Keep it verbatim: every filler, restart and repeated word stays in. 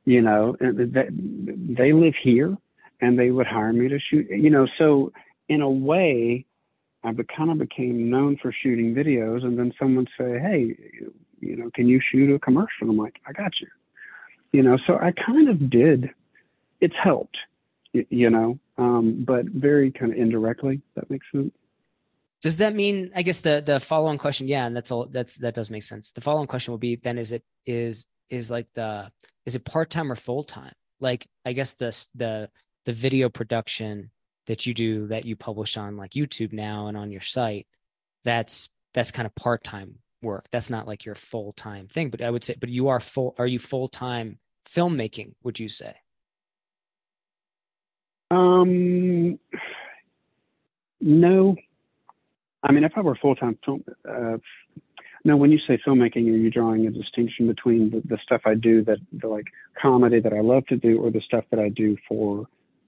you know, and that they live here and they would hire me to shoot, you know, so in a way, I be, kind of became known for shooting videos, and then someone say, hey, you know, can you shoot a commercial? I'm like, I got you, you know, so I kind of did. It's helped, you know, um, but very kind of indirectly. That makes sense. Does that mean, I guess the the follow-on question, yeah, and that's all that's that does make sense. The follow-on question will be then is it is is like the is it part-time or full-time? Like I guess the the the video production that you do that you publish on like YouTube now and on your site, that's that's kind of part-time work. That's not like your full-time thing, but I would say, but you are full, are you full-time filmmaking, would you say? Um, no. I mean, if I were full-time film, uh, no, when you say filmmaking, are you drawing a distinction between the, the stuff I do that the like comedy that I love to do or the stuff that I do for